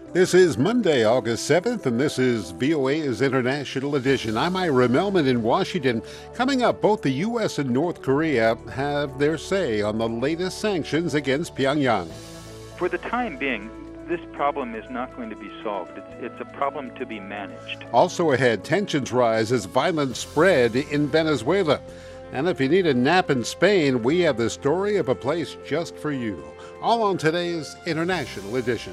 This is Monday, August 7th, and this is VOA's International Edition. I'm Ira Melman in Washington. Coming up, both the U.S. and North Korea have their say on the latest sanctions against Pyongyang. For the time being, this problem is not going to be solved. It's a problem to be managed. Also ahead, tensions rise as violence spread in Venezuela. And if you need a nap in Spain, we have the story of a place just for you. All on today's International Edition.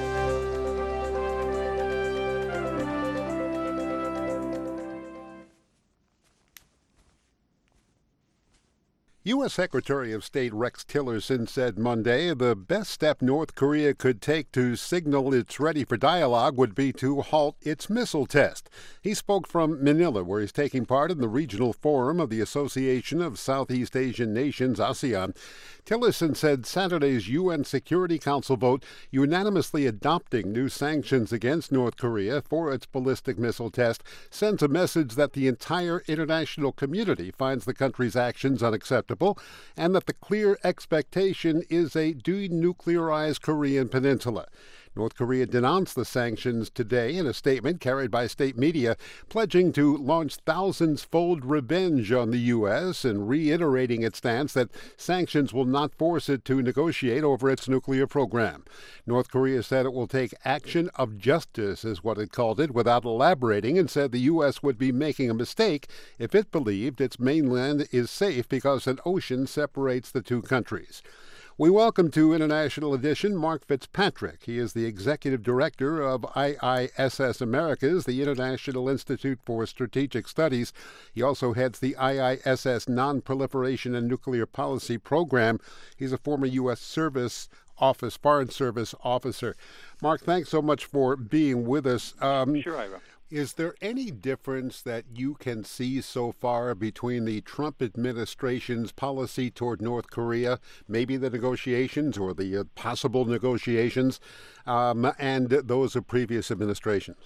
U.S. Secretary of State Rex Tillerson said Monday the best step North Korea could take to signal it's ready for dialogue would be to halt its missile test. He spoke from Manila, where he's taking part in the regional forum of the Association of Southeast Asian Nations, ASEAN. Tillerson said Saturday's UN Security Council vote unanimously adopting new sanctions against North Korea for its ballistic missile test sends a message that the entire international community finds the country's actions unacceptable and that the clear expectation is a denuclearized Korean peninsula. North Korea denounced the sanctions today in a statement carried by state media, pledging to launch thousands-fold revenge on the U.S. and reiterating its stance that sanctions will not force it to negotiate over its nuclear program. North Korea said it will take action of justice, is what it called it, without elaborating, and said the U.S. would be making a mistake if it believed its mainland is safe because an ocean separates the two countries. We welcome to International Edition Mark Fitzpatrick. He is the Executive Director of IISS Americas, the International Institute for Strategic Studies. He also heads the IISS Non-Proliferation and Nuclear Policy Program. He's a former U.S. Foreign Service officer. Mark, thanks so much for being with us. Sure, Ira. Is there any difference that you can see so far between the Trump administration's policy toward North Korea, maybe the negotiations or the possible negotiations, and those of previous administrations?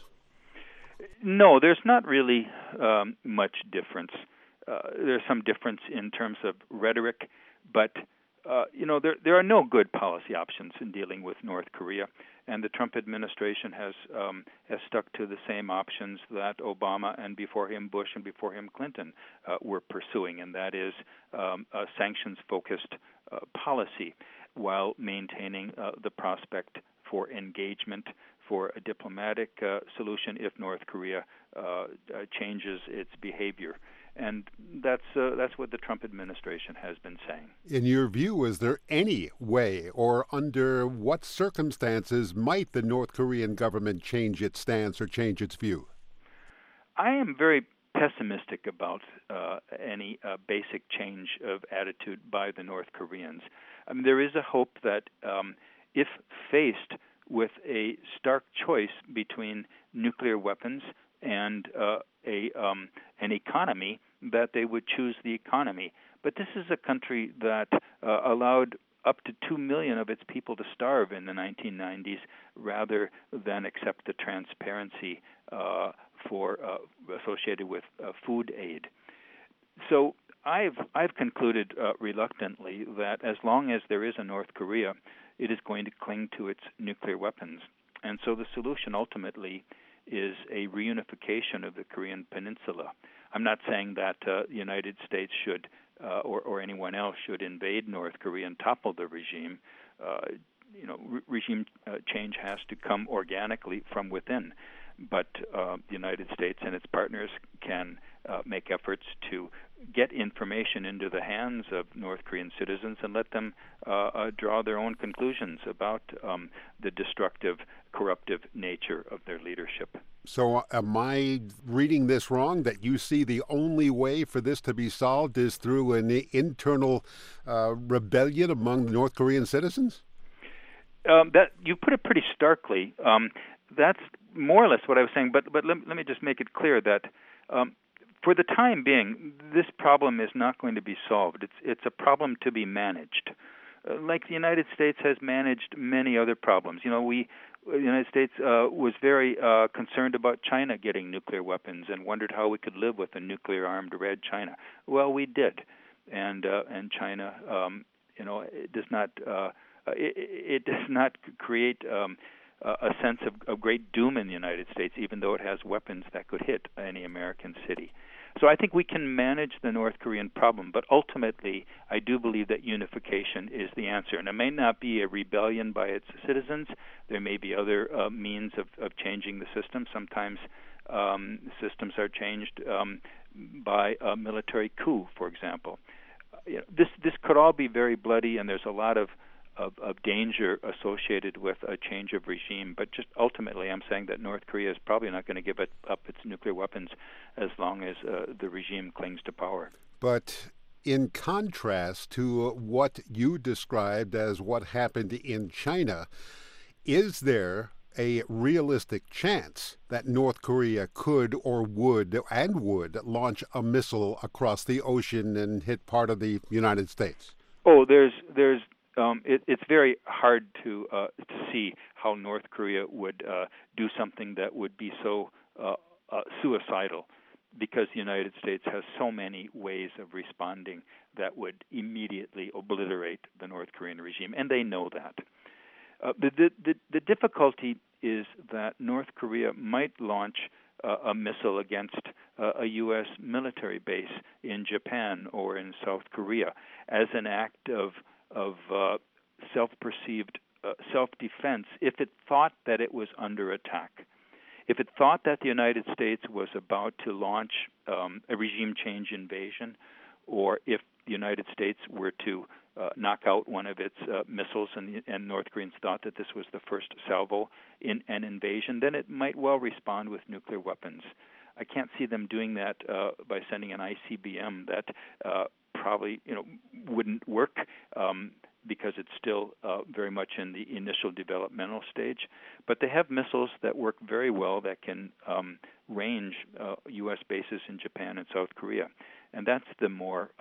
No, there's not really much difference. There's some difference in terms of rhetoric, but there are no good policy options in dealing with North Korea, and the Trump administration has stuck to the same options that Obama and before him Bush and before him Clinton were pursuing, and that is a sanctions-focused policy while maintaining the prospect for engagement, for a diplomatic solution if North Korea changes its behavior. And that's what the Trump administration has been saying. In your view, is there any way or under what circumstances might the North Korean government change its stance or change its view? I am very pessimistic about any basic change of attitude by the North Koreans. I mean, there is a hope that if faced with a stark choice between nuclear weapons and an economy, that they would choose the economy. But this is a country that allowed up to 2 million of its people to starve in the 1990s rather than accept the transparency associated with food aid. So I've concluded reluctantly that as long as there is a North Korea, it is going to cling to its nuclear weapons. And so the solution ultimately is a reunification of the Korean Peninsula. I'm not saying that the United States should or anyone else should invade North Korea and topple the regime. Regime change has to come organically from within. But the United States and its partners can make efforts to get information into the hands of North Korean citizens and let them draw their own conclusions about the destructive, corruptive nature of their leadership. So am I reading this wrong, that you see the only way for this to be solved is through an internal rebellion among the North Korean citizens? That you put it pretty starkly. That's more or less what I was saying, but let me just make it clear that for the time being, this problem is not going to be solved. It's a problem to be managed. Like the United States has managed many other problems. The United States was very concerned about China getting nuclear weapons and wondered how we could live with a nuclear-armed red China. Well, we did, and China, it does not create a sense of great doom in the United States, even though it has weapons that could hit any American city. So I think we can manage the North Korean problem, but ultimately I do believe that unification is the answer. And it may not be a rebellion by its citizens. There may be other means of changing the system. Sometimes systems are changed by a military coup, for example. This could all be very bloody, and there's a lot of danger associated with a change of regime. But just ultimately, I'm saying that North Korea is probably not going to give up its nuclear weapons as long as the regime clings to power. But in contrast to what you described as what happened in China, is there a realistic chance that North Korea could or would launch a missile across the ocean and hit part of the United States? Oh, it's very hard to see how North Korea would do something that would be so suicidal, because the United States has so many ways of responding that would immediately obliterate the North Korean regime, and they know that. The difficulty is that North Korea might launch a missile against a U.S. military base in Japan or in South Korea as an act of self-perceived self-defense if it thought that it was under attack. If it thought that the United States was about to launch a regime change invasion, or if the United States were to knock out one of its missiles and North Koreans thought that this was the first salvo in an invasion, then it might well respond with nuclear weapons. I can't see them doing that by sending an ICBM. That probably wouldn't work because it's still very much in the initial developmental stage. But they have missiles that work very well that can range U.S. bases in Japan and South Korea. And that's the more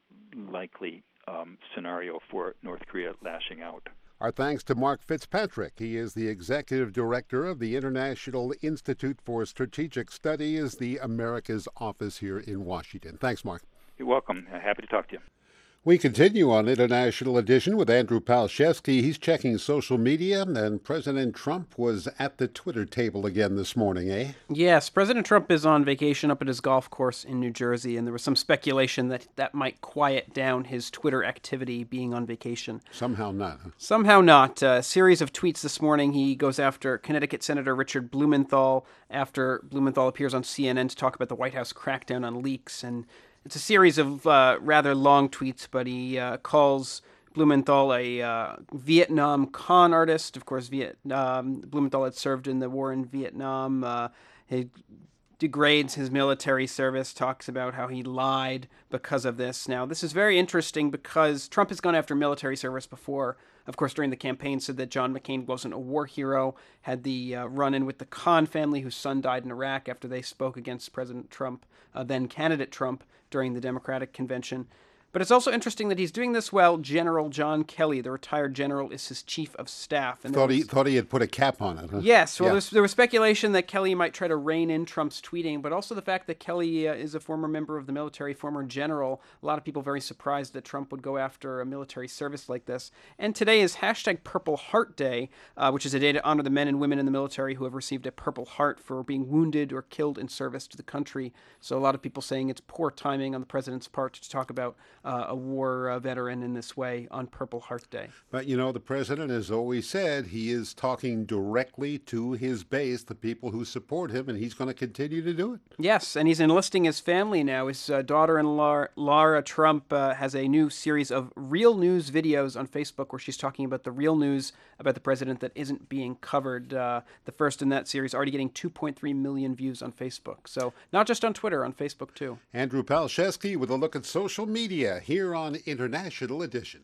likely scenario for North Korea lashing out. Our thanks to Mark Fitzpatrick. He is the Executive Director of the International Institute for Strategic Studies, the Americas office here in Washington. Thanks, Mark. You're welcome. Happy to talk to you. We continue on International Edition with Andrew Palczewski. He's checking social media, and President Trump was at the Twitter table again this morning, eh? Yes, President Trump is on vacation up at his golf course in New Jersey, and there was some speculation that might quiet down his Twitter activity being on vacation. Somehow not. Somehow not. A series of tweets this morning. He goes after Connecticut Senator Richard Blumenthal after Blumenthal appears on CNN to talk about the White House crackdown on leaks, and it's a series of rather long tweets, but he calls Blumenthal a Vietnam con artist. Of course, Blumenthal had served in the war in Vietnam. He degrades his military service, talks about how he lied because of this. Now, this is very interesting because Trump has gone after military service before. Of course, during the campaign, said that John McCain wasn't a war hero, had the run-in with the Khan family, whose son died in Iraq after they spoke against President Trump, then candidate Trump, during the Democratic convention. But it's also interesting that he's doing this while General John Kelly, the retired general, is his chief of staff. And thought he had put a cap on it, huh? Yes. Well, yeah. There was speculation that Kelly might try to rein in Trump's tweeting, but also the fact that Kelly is a former member of the military, former general. A lot of people very surprised that Trump would go after a military service like this. And today is hashtag Purple Heart Day, which is a day to honor the men and women in the military who have received a Purple Heart for being wounded or killed in service to the country. So a lot of people saying it's poor timing on the president's part to talk about a war veteran in this way on Purple Heart Day. But, the president has always said he is talking directly to his base, the people who support him, and he's going to continue to do it. Yes, and he's enlisting his family now. His daughter-in-law, Lara Trump, has a new series of real news videos on Facebook where she's talking about the real news about the president that isn't being covered. The first in that series already getting 2.3 million views on Facebook. So not just on Twitter, on Facebook too. Andrew Palczewski with a look at social media here on International Edition.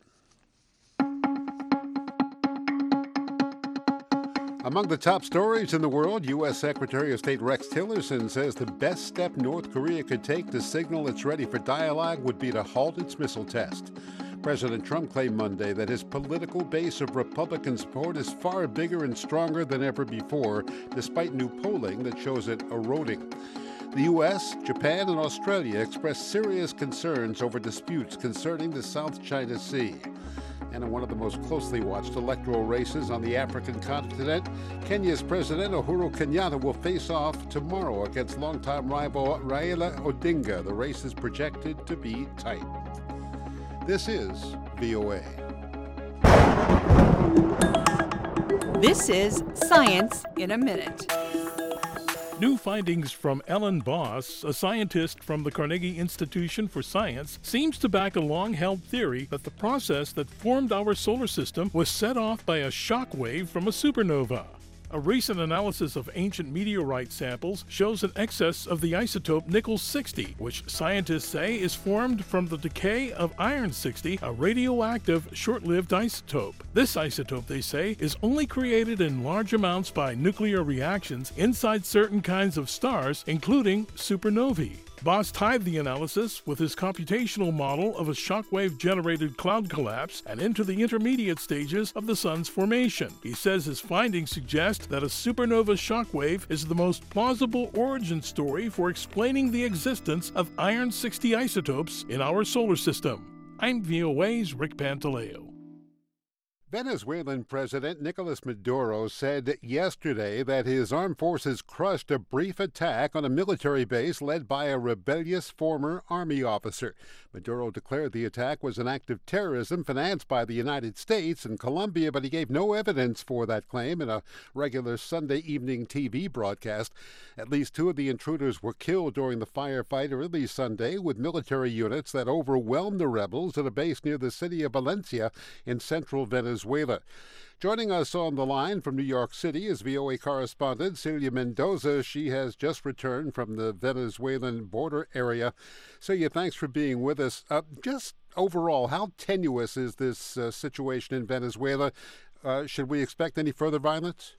Among the top stories in the world, U.S. Secretary of State Rex Tillerson says the best step North Korea could take to signal it's ready for dialogue would be to halt its missile test. President Trump claimed Monday that his political base of Republican support is far bigger and stronger than ever before, despite new polling that shows it eroding. The U.S., Japan, and Australia expressed serious concerns over disputes concerning the South China Sea. And in one of the most closely watched electoral races on the African continent, Kenya's President Uhuru Kenyatta will face off tomorrow against longtime rival Raila Odinga. The race is projected to be tight. This is VOA. This is Science in a Minute. New findings from Ellen Boss, a scientist from the Carnegie Institution for Science, seems to back a long-held theory that the process that formed our solar system was set off by a shock wave from a supernova. A recent analysis of ancient meteorite samples shows an excess of the isotope nickel-60, which scientists say is formed from the decay of iron-60, a radioactive, short-lived isotope. This isotope, they say, is only created in large amounts by nuclear reactions inside certain kinds of stars, including supernovae. Boss tied the analysis with his computational model of a shockwave-generated cloud collapse and into the intermediate stages of the sun's formation. He says his findings suggest that a supernova shockwave is the most plausible origin story for explaining the existence of iron-60 isotopes in our solar system. I'm VOA's Rick Pantaleo. Venezuelan President Nicolas Maduro said yesterday that his armed forces crushed a brief attack on a military base led by a rebellious former army officer. Maduro declared the attack was an act of terrorism financed by the United States and Colombia, but he gave no evidence for that claim in a regular Sunday evening TV broadcast. At least two of the intruders were killed during the firefight early Sunday with military units that overwhelmed the rebels at a base near the city of Valencia in central Venezuela. Joining us on the line from New York City is VOA correspondent Celia Mendoza. She has just returned from the Venezuelan border area. Celia, thanks for being with us. Just overall, how tenuous is this situation in Venezuela? Should we expect any further violence?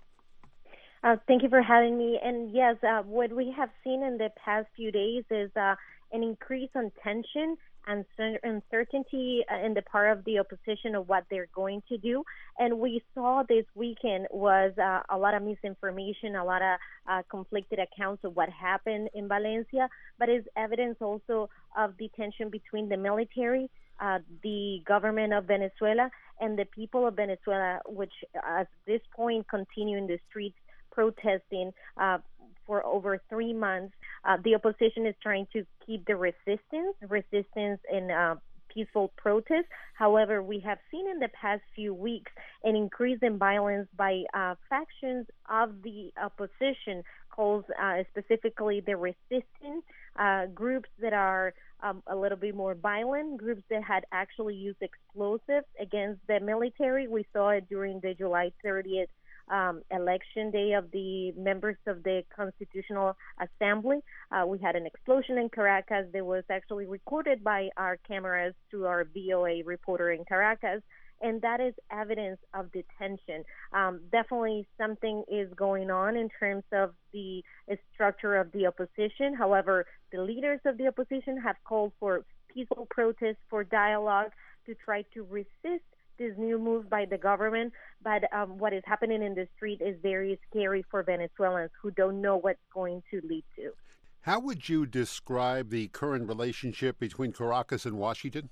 Thank you for having me. And yes, what we have seen in the past few days is an increase in tension and uncertainty in the part of the opposition of what they're going to do. And we saw this weekend was a lot of misinformation, a lot of conflicted accounts of what happened in Valencia, but is evidence also of the tension between the military, the government of Venezuela, and the people of Venezuela, which at this point continue in the streets protesting for over 3 months. The opposition is trying to keep the resistance in peaceful protest. However, we have seen in the past few weeks an increase in violence by factions of the opposition, called specifically the resistance groups that are a little bit more violent, groups that had actually used explosives against the military. We saw it during the July 30th election day of the members of the Constitutional Assembly. We had an explosion in Caracas that was actually recorded by our cameras through our VOA reporter in Caracas, and that is evidence of the tension. Definitely something is going on in terms of the structure of the opposition. However, the leaders of the opposition have called for peaceful protests, for dialogue, to try to resist this new move by the government, but what is happening in the street is very scary for Venezuelans who don't know what's going to lead to. How would you describe the current relationship between Caracas and Washington?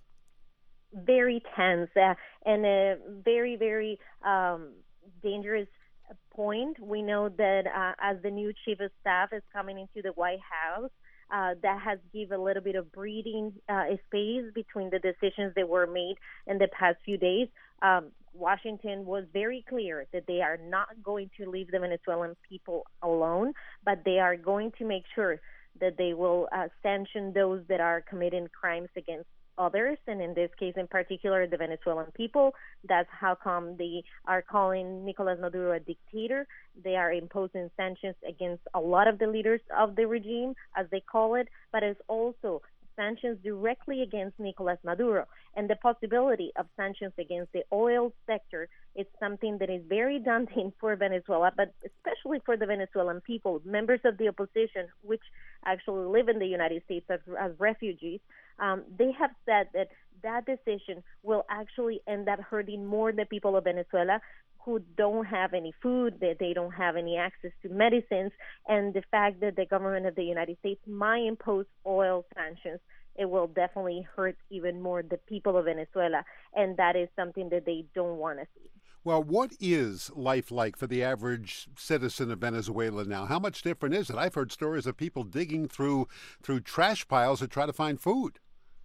Very tense and a very, very dangerous point. We know that as the new chief of staff is coming into the White House, that has given a little bit of breathing space between the decisions that were made in the past few days. Washington was very clear that they are not going to leave the Venezuelan people alone, but they are going to make sure that they will sanction those that are committing crimes against others, and in this case in particular the Venezuelan people. That's how come they are calling Nicolas Maduro a dictator. They are imposing sanctions against a lot of the leaders of the regime, as they call it, but it's also sanctions directly against Nicolas Maduro. And the possibility of sanctions against the oil sector is something that is very daunting for Venezuela, but especially for the Venezuelan people, members of the opposition, which actually live in the United States as refugees. They have said that that decision will actually end up hurting more the people of Venezuela, who don't have any food, that they don't have any access to medicines, and the fact that the government of the United States might impose oil sanctions it will definitely hurt even more the people of Venezuela, and that is something that they don't want to see. Well, what is life like for the average citizen of Venezuela now? How much different is it? I've heard stories of people digging through trash piles to try to find food.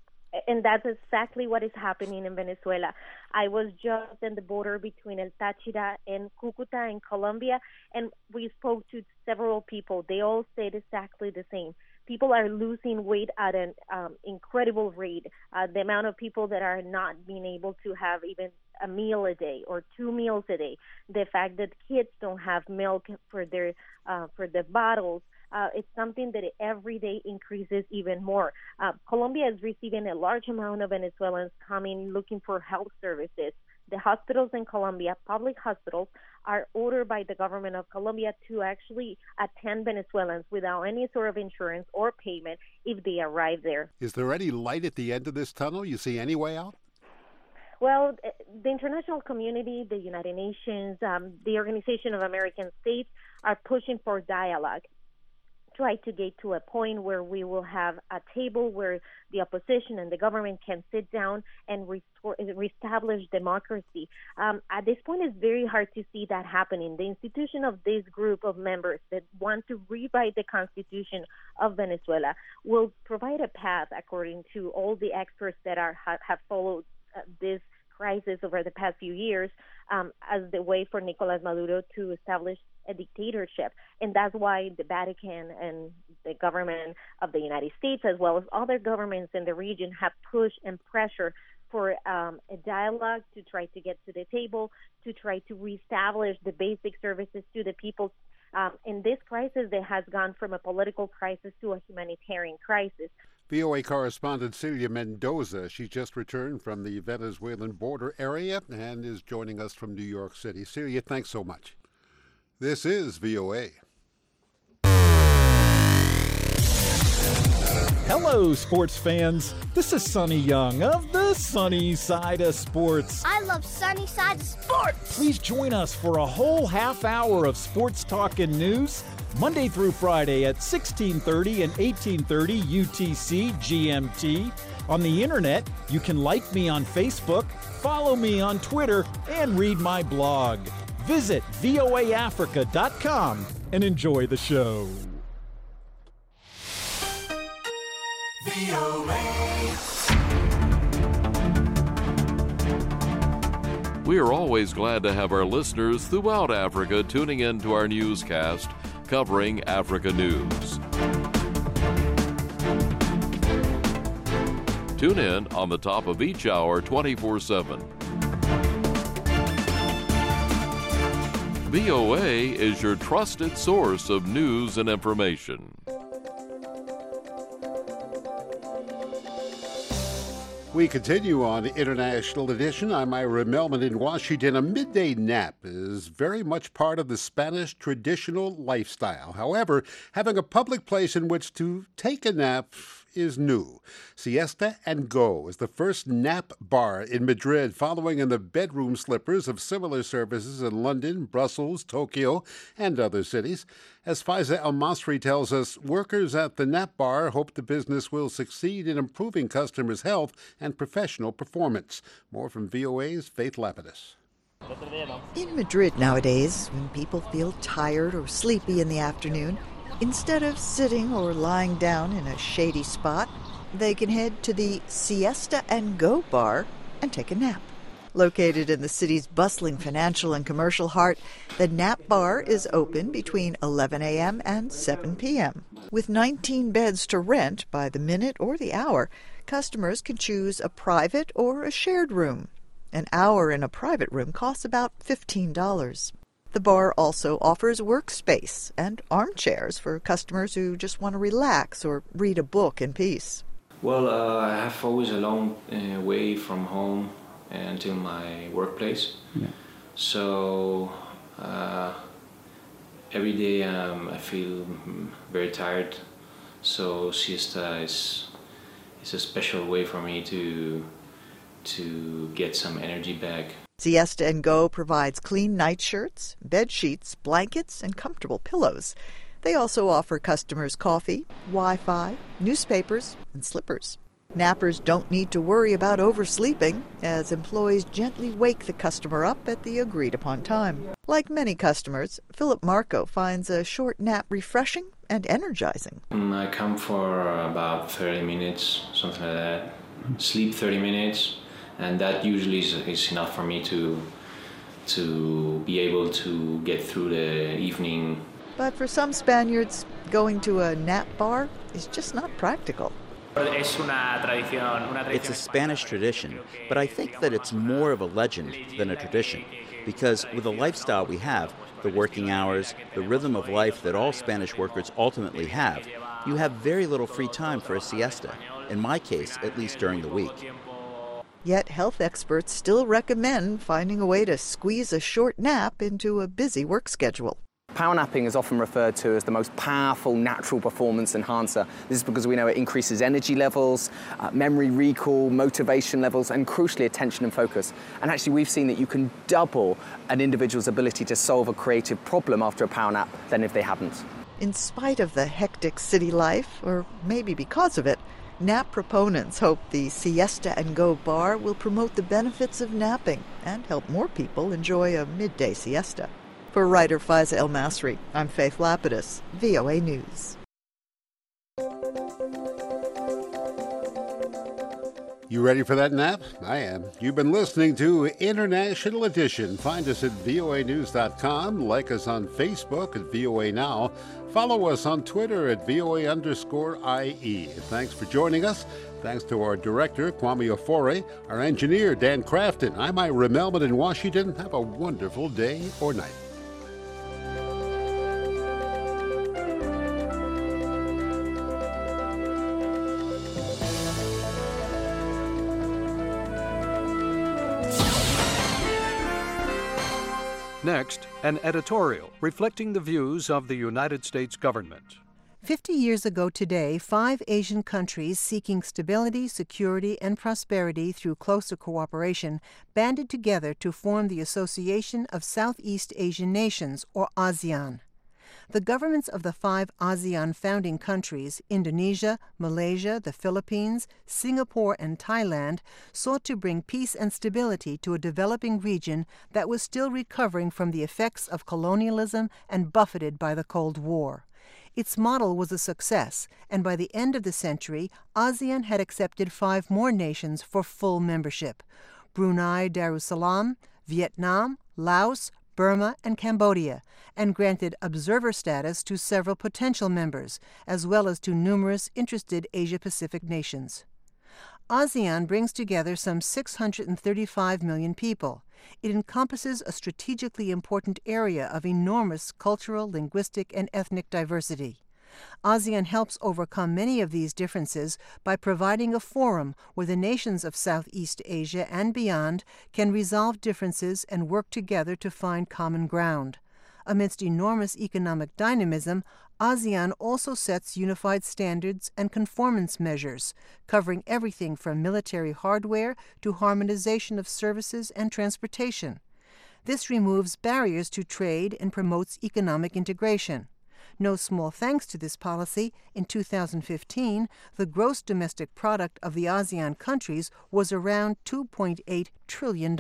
And that's exactly what is happening in Venezuela. I was just in the border between El Táchira and Cúcuta in Colombia, and we spoke to several people. They all said exactly the same. People are losing weight at an incredible rate. The amount of people that are not being able to have even a meal a day or 2 meals a day. The fact that kids don't have milk for the bottles. It's something that every day increases even more. Colombia is receiving a large amount of Venezuelans coming looking for health services. The hospitals in Colombia, public hospitals, are ordered by the government of Colombia to actually attend Venezuelans without any sort of insurance or payment if they arrive there. Is there any light at the end of this tunnel? You see any way out? Well, the international community, the United Nations, the Organization of American States are pushing for dialogue. Try to get to a point where we will have a table where the opposition and the government can sit down and reestablish democracy. At this point, it's very hard to see that happening. The institution of this group of members that want to rewrite the Constitution of Venezuela will provide a path, according to all the experts that have followed this crisis over the past few years, as the way for Nicolás Maduro to establish a dictatorship. And that's why the Vatican and the government of the United States, as well as other governments in the region, have pushed and pressured for a dialogue to try to get to the table, to try to reestablish the basic services to the people. In this crisis that has gone from a political crisis to a humanitarian crisis. VOA correspondent Celia Mendoza, she just returned from the Venezuelan border area and is joining us from New York City. Celia, thanks so much. This is VOA. Hello, sports fans. This is Sonny Young of the Sunny Side of Sports. I love Sunny Side of Sports. Please join us for a whole half hour of sports talk and news, Monday through Friday at 1630 and 1830 UTC GMT. On the internet, you can like me on Facebook, follow me on Twitter, and read my blog. Visit voaafrica.com and enjoy the show. We are always glad to have our listeners throughout Africa tuning in to our newscast covering Africa news. Tune in on the top of each hour 24/7. VOA is your trusted source of news and information. We continue on the International Edition. I'm Ira Melman in Washington. A midday nap is very much part of the Spanish traditional lifestyle. However, having a public place in which to take a nap is new. Siesta and Go is the first nap bar in Madrid, following in the bedroom slippers of similar services in London, Brussels, Tokyo, and other cities. As Faiza El-Masri tells us, workers at the nap bar hope the business will succeed in improving customers' health and professional performance. More from VOA's Faith Lapidus. In Madrid nowadays, when people feel tired or sleepy in the afternoon, instead of sitting or lying down in a shady spot, they can head to the Siesta and Go bar and take a nap. Located in the city's bustling financial and commercial heart, the Nap Bar is open between 11 a.m. and 7 p.m. With 19 beds to rent by the minute or the hour, customers can choose a private or a shared room. An hour in a private room costs about $15. The bar also offers workspace and armchairs for customers who just want to relax or read a book in peace. Well, I have always a long way from home until my workplace. Yeah. So every day I feel very tired. So siesta is a special way for me to get some energy back. Siesta and Go provides clean nightshirts, bed sheets, blankets, and comfortable pillows. They also offer customers coffee, Wi-Fi, newspapers, and slippers. Nappers don't need to worry about oversleeping, as employees gently wake the customer up at the agreed-upon time. Like many customers, Philip Marco finds a short nap refreshing and energizing. I come for about 30 minutes, something like that. Sleep 30 minutes, and that usually is enough for me to be able to get through the evening. But for some Spaniards, going to a nap bar is just not practical. It's a Spanish tradition, but I think that it's more of a legend than a tradition, because with the lifestyle we have, the working hours, the rhythm of life that all Spanish workers ultimately have, you have very little free time for a siesta, in my case, at least during the week. Yet health experts still recommend finding a way to squeeze a short nap into a busy work schedule. Power napping is often referred to as the most powerful natural performance enhancer. This is because we know it increases energy levels, memory recall, motivation levels, and crucially attention and focus. And actually we've seen that you can double an individual's ability to solve a creative problem after a power nap than if they hadn't. In spite of the hectic city life, or maybe because of it, nap proponents hope the Siesta and Go bar will promote the benefits of napping and help more people enjoy a midday siesta. For writer Faiza El Masri, I'm Faith Lapidus, VOA News. You ready for that nap? I am. You've been listening to International Edition. Find us at voanews.com, like us on Facebook at VOA Now, follow us on Twitter at VOA_IE. Thanks for joining us. Thanks to our director, Kwame Ofori, our engineer, Dan Crafton. I'm Ira Melman in Washington. Have a wonderful day or night. Next, an editorial reflecting the views of the United States government. 50 years ago today, 5 Asian countries seeking stability, security, and prosperity through closer cooperation banded together to form the Association of Southeast Asian Nations, or ASEAN. The governments of the 5 ASEAN founding countries, Indonesia, Malaysia, the Philippines, Singapore, and Thailand, sought to bring peace and stability to a developing region that was still recovering from the effects of colonialism and buffeted by the Cold War. Its model was a success, and by the end of the century, ASEAN had accepted 5 more nations for full membership: Brunei Darussalam, Vietnam, Laos, Burma, and Cambodia, and granted observer status to several potential members, as well as to numerous interested Asia-Pacific nations. ASEAN brings together some 635 million people. It encompasses a strategically important area of enormous cultural, linguistic, and ethnic diversity. ASEAN helps overcome many of these differences by providing a forum where the nations of Southeast Asia and beyond can resolve differences and work together to find common ground. Amidst enormous economic dynamism, ASEAN also sets unified standards and conformance measures, covering everything from military hardware to harmonization of services and transportation. This removes barriers to trade and promotes economic integration. No small thanks to this policy, in 2015, the gross domestic product of the ASEAN countries was around $2.8 trillion.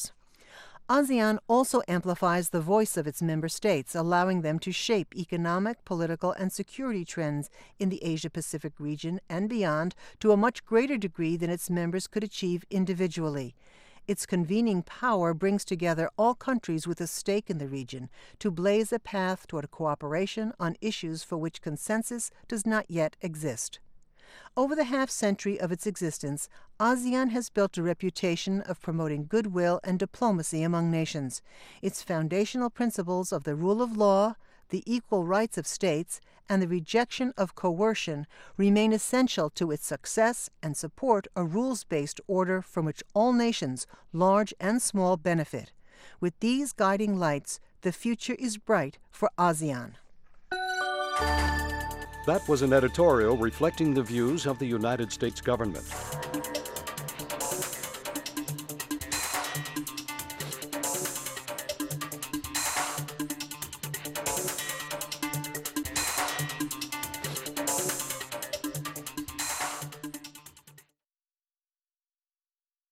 ASEAN also amplifies the voice of its member states, allowing them to shape economic, political, and security trends in the Asia-Pacific region and beyond to a much greater degree than its members could achieve individually. Its convening power brings together all countries with a stake in the region to blaze a path toward cooperation on issues for which consensus does not yet exist. Over the half-century of its existence, ASEAN has built a reputation of promoting goodwill and diplomacy among nations. Its foundational principles of the rule of law, the equal rights of states, and the rejection of coercion remain essential to its success and support a rules-based order from which all nations, large and small, benefit. With these guiding lights, the future is bright for ASEAN. That was an editorial reflecting the views of the United States government.